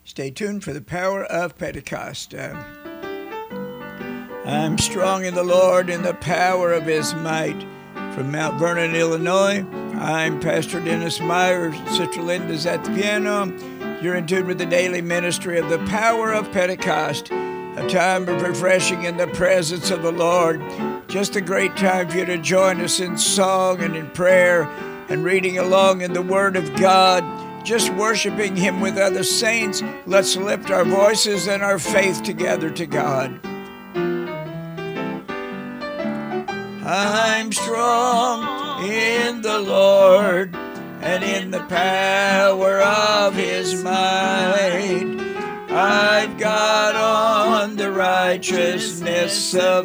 Stay tuned for the power of Pentecost. I'm strong in the Lord in the power of his might. From Mount Vernon, Illinois, I'm Pastor Dennis Myers. Sister Linda's at the piano. You're in tune with the daily ministry of the power of Pentecost, a time of refreshing in the presence of the Lord. Just a great time for you to join us in song and in prayer and reading along in the Word of God, just worshiping him with other saints. Let's lift our voices and our faith together to God. I'm strong in the Lord and in the power of his might. I've got on the righteousness of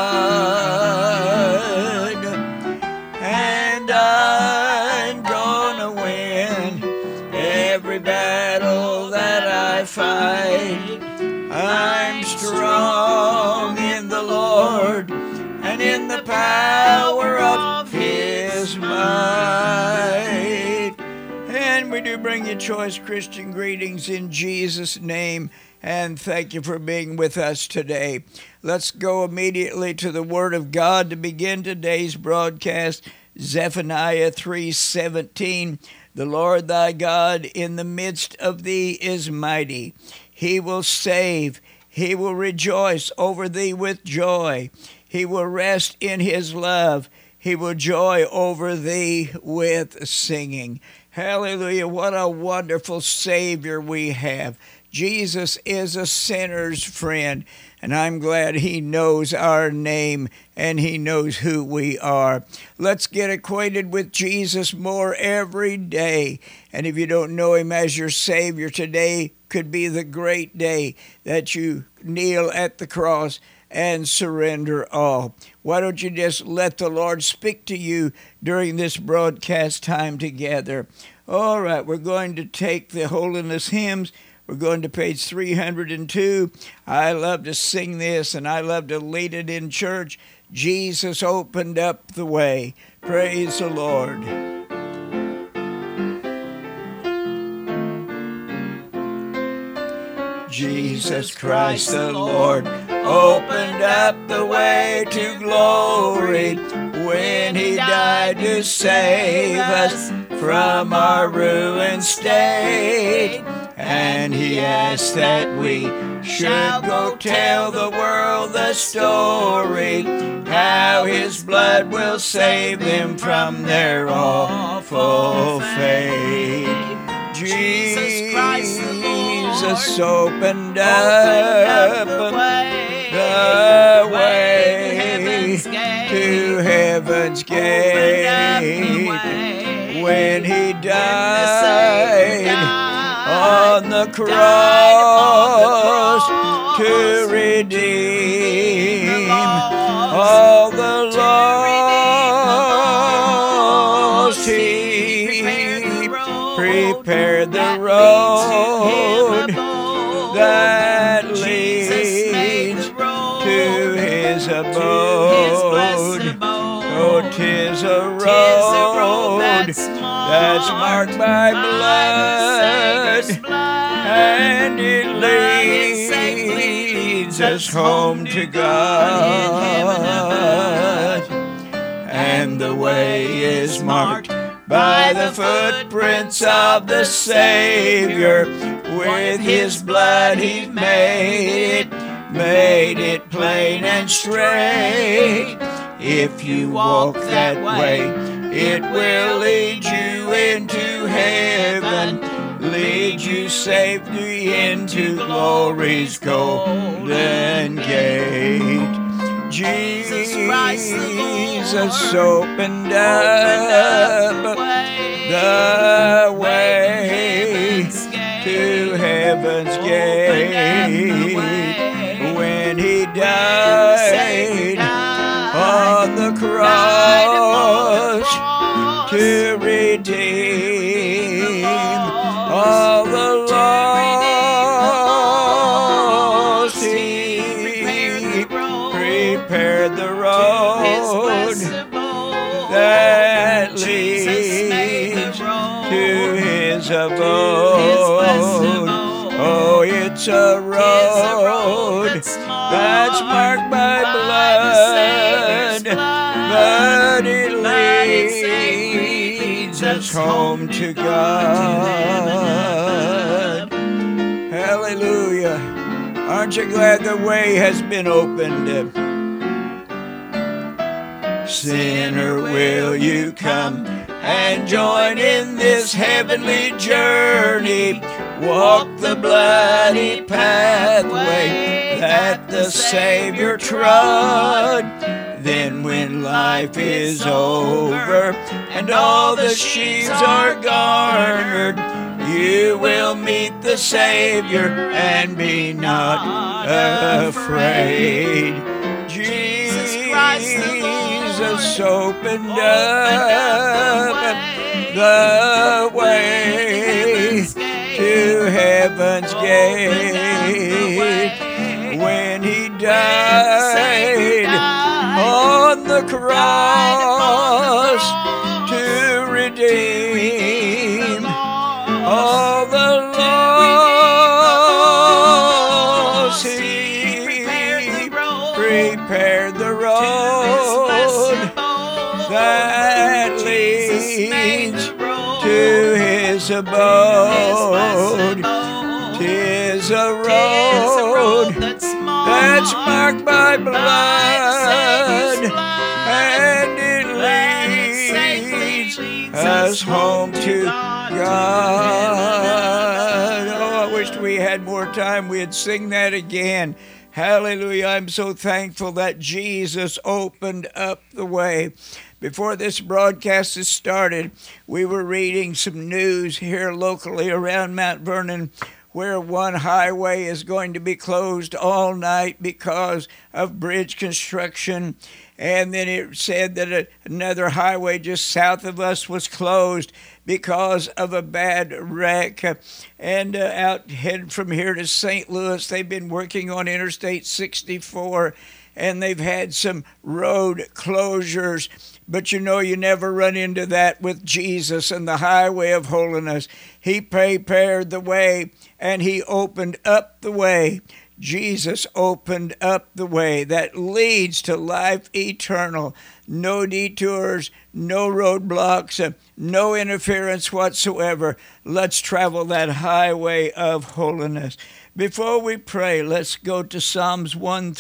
God, and I'm gonna win every battle that I fight. I'm strong in the Lord and in the power of his might. And we do bring you choice Christian greetings in Jesus' name, and thank you for being with us today. Let's go immediately to the Word of God to begin today's broadcast. Zephaniah 3:17, the Lord thy God in the midst of thee is mighty. He will save, he will rejoice over thee with joy. He will rest in his love. He will joy over thee with singing. Hallelujah. What a wonderful Savior we have. Jesus is a sinner's friend, and I'm glad he knows our name and he knows who we are. Let's get acquainted with Jesus more every day. And if you don't know him as your Savior, today could be the great day that you kneel at the cross and surrender all. Why don't you just let the Lord speak to you during this broadcast time together? All right, we're going to take the Holiness hymns. We're going to page 302. I love to sing this, and I love to lead it in church. Jesus opened up the way. Praise the Lord. Jesus Christ the Lord opened up the way to glory when he died to save us from our ruined state. And he asked that we should go tell the world the story, how his blood will save them from their awful fate. Jesus Christ the Lord opened up the way to heaven's gate when he died on the cross to redeem all the lost. He prepared the road that leads to his abode. Oh, 'tis a road that's marked by blood, and it leads us home to God. And the way is marked by the footprints of the Savior. With his blood he made it plain and straight. If you walk that way, it will lead you into heaven, lead you safely into glory's golden gate. Jesus opened up the way to heaven's gate when he died on the cross to redeem all the lost. He prepared the road that leads to his abode. Oh, It's a road that's marked by blood, but it leads us home to God. Hallelujah. Aren't you glad the way has been opened? Sinner, will you come and join in this heavenly journey? Walk the bloody pathway that the Savior trod. Then when life is over and all the sheaves are garnered, you will meet the Savior and be not afraid. Jesus opened up the way to heaven's gate when He died on the cross to redeem all the lost. He prepared the road that leads to His abode. 'Tis a road that's marked by blood, and it leads us home to God. Oh, I wished we had more time. We'd sing that again. Hallelujah. I'm so thankful that Jesus opened up the way. Before this broadcast has started, we were reading some news here locally around Mount Vernon, where one highway is going to be closed all night because of bridge construction. And then it said that another highway just south of us was closed because of a bad wreck. And out headed from here to St. Louis, they've been working on Interstate 64, and they've had some road closures. But you know, you never run into that with Jesus and the highway of holiness. He prepared the way, and He opened up the way. Jesus opened up the way that leads to life eternal. No detours, no roadblocks, no interference whatsoever. Let's travel that highway of holiness. Before we pray, let's go to Psalms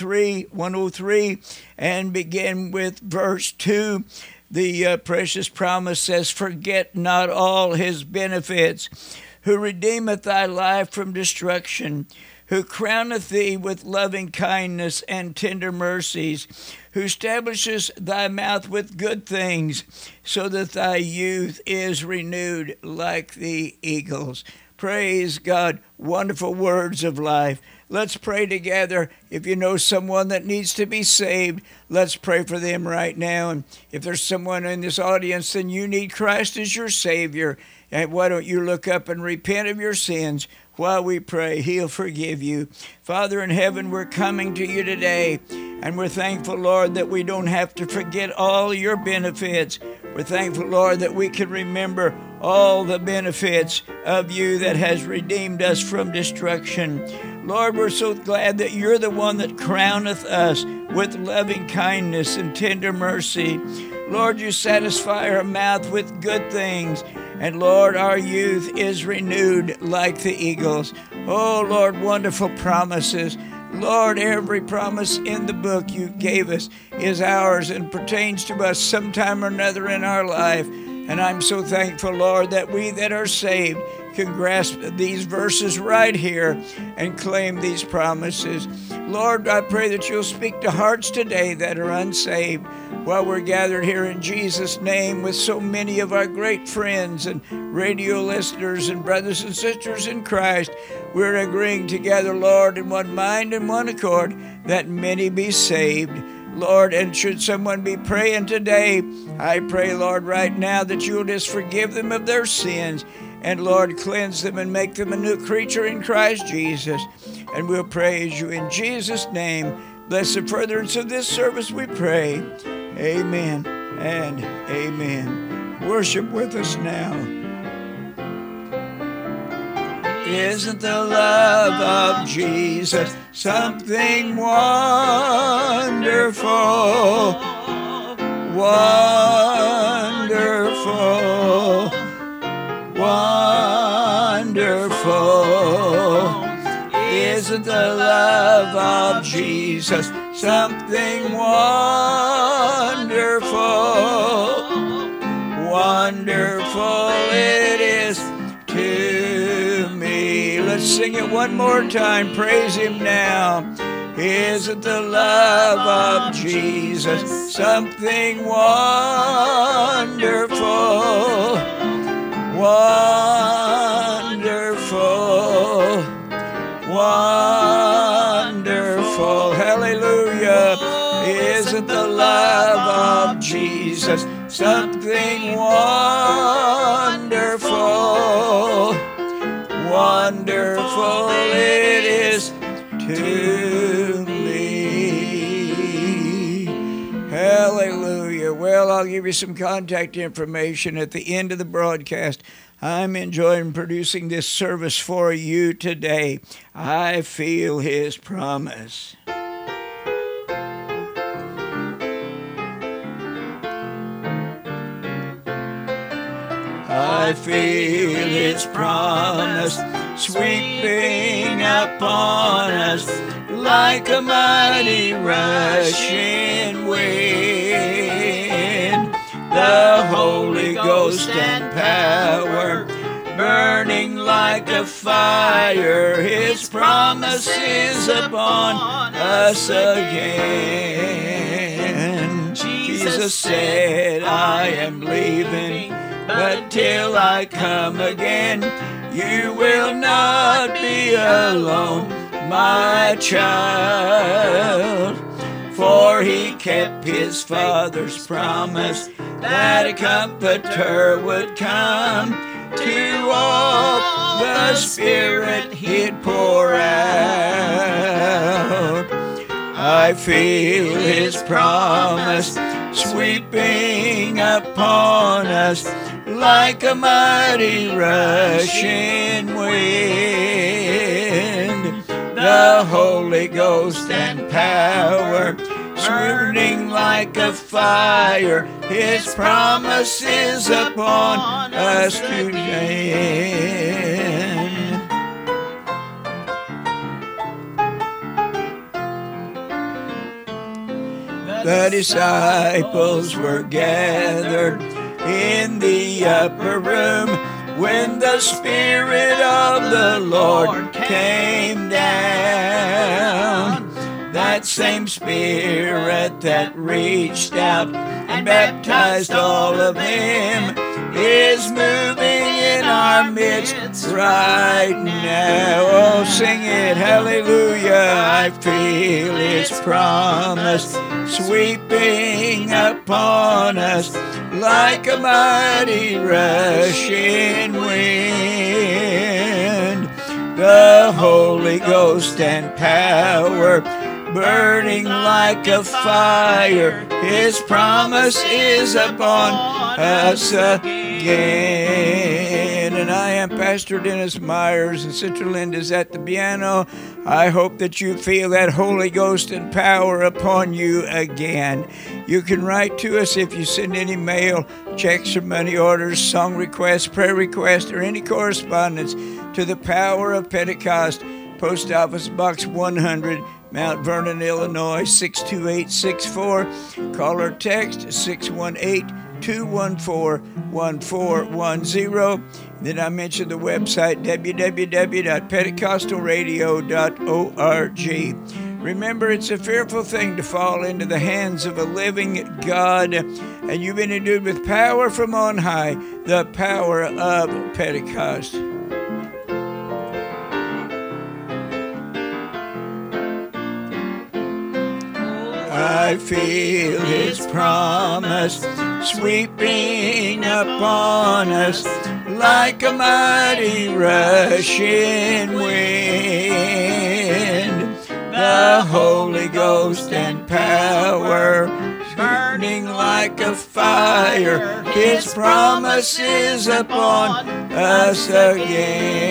103 and begin with verse 2. The precious promise says, "Forget not all His benefits, who redeemeth thy life from destruction, who crowneth thee with loving kindness and tender mercies, who establishes thy mouth with good things, so that thy youth is renewed like the eagles." Praise God. Wonderful words of life. Let's pray together. If you know someone that needs to be saved, let's pray for them right now. And if there's someone in this audience and you need Christ as your Savior, and why don't you look up and repent of your sins while we pray? He'll forgive you. Father in heaven, we're coming to you today, and we're thankful, Lord, that we don't have to forget all your benefits. We're thankful, Lord, that we can remember all the benefits of you that has redeemed us from destruction. Lord, we're so glad that you're the one that crowneth us with loving kindness and tender mercy. Lord, you satisfy our mouth with good things. And Lord, our youth is renewed like the eagles. Oh, Lord, wonderful promises. Lord, every promise in the book you gave us is ours and pertains to us sometime or another in our life. And I'm so thankful, Lord, that we that are saved can grasp these verses right here and claim these promises. Lord, I pray that you'll speak to hearts today that are unsaved while we're gathered here in Jesus' name with so many of our great friends and radio listeners and brothers and sisters in Christ. We're agreeing together, Lord, in one mind and one accord, that many be saved. Lord, and should someone be praying today, I pray, Lord, right now that you'll just forgive them of their sins and, Lord, cleanse them and make them a new creature in Christ Jesus. And we'll praise you in Jesus' name. Bless the furtherance of this service, we pray. Amen and amen. Worship with us now. Isn't the love of Jesus something wonderful? Wonderful, wonderful. Isn't the love of Jesus something wonderful? Wonderful it is to me. Let's sing it one more time. Praise Him now. Isn't the love of Jesus something wonderful? Wonderful, wonderful. Hallelujah. Isn't the love of Jesus something wonderful? Wonderful it is to me. Hallelujah. Well, I'll give you some contact information at the end of the broadcast. I'm enjoying producing this service for you today. I feel His promise. I feel His promise sweeping upon us like a mighty rushing wind. The Holy Ghost and power burning like a fire. His promise is upon us again. Jesus said, I am leaving, but till I come again, you will not be alone, my child. For He kept His Father's promise that a Comforter would come, to all the Spirit He'd pour out. I feel His promise sweeping upon us like a mighty rushing wind. The Holy Ghost and power burning like a fire. His promise is upon us today. The disciples were gathered in the upper room when the Spirit of the Lord came down. That same Spirit that reached out and baptized all of them is moving in our midst right now. Oh, sing it, hallelujah. I feel His promise sweeping upon us like a mighty rushing wind. The Holy Ghost and power burning like a fire. His promise is upon us again. And I am Pastor Dennis Myers, and Sister Linda's at the piano. I hope that you feel that Holy Ghost and power upon you again. You can write to us if you send any mail, checks or money orders, song requests, prayer requests, or any correspondence to the Power of Pentecost, Post Office Box 100, Mount Vernon, Illinois, 62864. Call or text 618-214-1410. Then I mentioned the website www.pentecostalradio.org. Remember, it's a fearful thing to fall into the hands of a living God, and you've been endued with power from on high, the power of Pentecost. I feel His promise sweeping upon us like a mighty rushing wind. The Holy Ghost and power burning like a fire. His promise is upon us again.